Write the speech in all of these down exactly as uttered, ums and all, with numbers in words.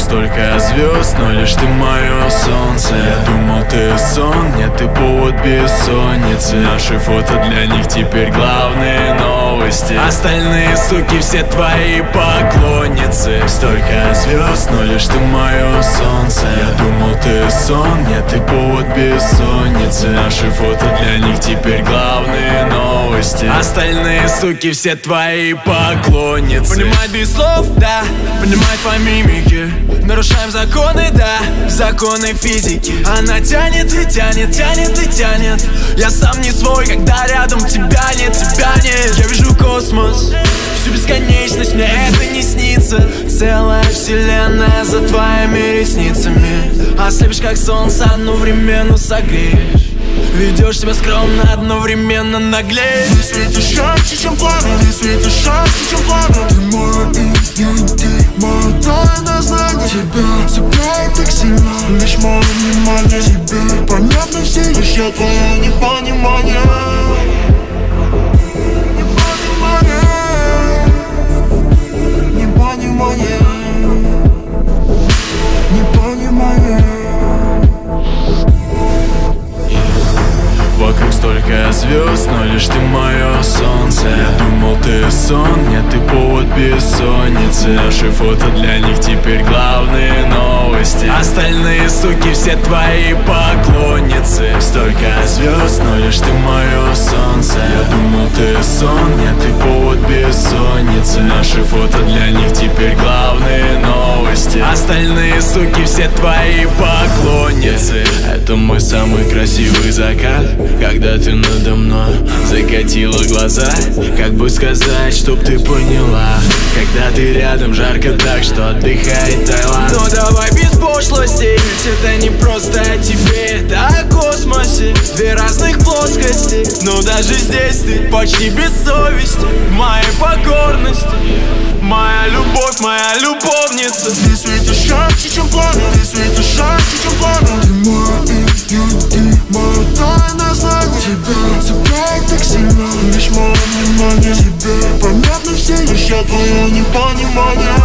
столько звезд, но лишь ты мое солнце. Я думал, ты сон, нет, ты повод бессонницы. Наши фото для них теперь главные новости. Остальные суки все твои поклонницы. Столько звезд, но лишь ты мое солнце. Я думал, ты сон, нет, ты повод бессонницы. Наши фото для них теперь главные новости. Остальные суки все твои поклонницы. Понимать без слов, да, понимать по мимике. Нарушаем законы, да, законы физики. Она тянет и тянет, тянет и тянет. Я сам не свой, когда рядом тебя нет, тебя нет. Я вижу космос, всю бесконечность, мне это не снится. Целая вселенная за твоими ресницами. Ослепишь как солнце, одновременно согреешь. Ведешь себя скромно, одновременно наглеешь. Ты светишь ярче, чем пламя, ты светишь ярче, чем пламя. Ты мой июнь, ты мое тайное знание. Тебя цепляет так сильно, лишь мое внимание. Тебе понятно все, лишь я твое непонимание. Непонимание, непонимание, непонимание. Вокруг столько звезд, но лишь ты мое солнце. Я думал, ты сон, нет, ты повод бессонницы. Наши фото для них теперь главные новости. Остальные суки все твои поклонницы. Столько звезд, но лишь ты мое солнце. Я думал, ты сон, нет, ты повод бессонницы. Наши фото для них теперь главные новости. Остальные суки все твои поклонницы. Это мой самый красивый закат, когда ты надо мной закатила глаза. Как бы сказать, чтоб ты поняла, когда ты рядом жарко так, что отдыхает Таиланд. Но давай без пошлости, ведь это не просто о тебе, это о космосе. Две разных плоскости, но даже здесь ты почти без совести. Моей покорности, моя любовь, моя любовница. Ты светишь ярче, чем пламя, ты светишь ярче, чем пламя. Ты мой июнь, ты мое тайное знание. Тебя цепляет так сильно, лишь мое внимание. Тебе понятно все, лишь я твое непонимание.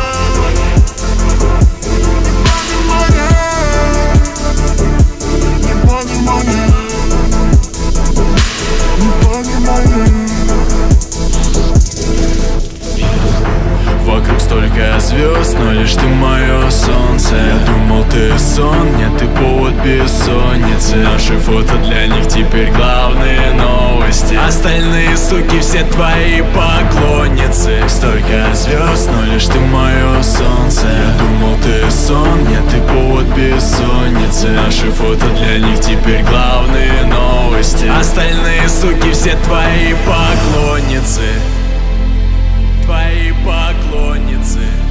Непонимание, непонимание. Вокруг столько звезд, но лишь ты мое солнце. Я думал, ты сон, нет, ты повод бессонницы. Наши фото для них теперь главные новости. Остальные суки все твои поклонницы. Столько звезд, но лишь ты мое солнце. Я думал, ты сон, нет, ты повод бессонницы. Наши фото для них теперь главные новости. Остальные суки все твои поклонницы. Твои поклонницы.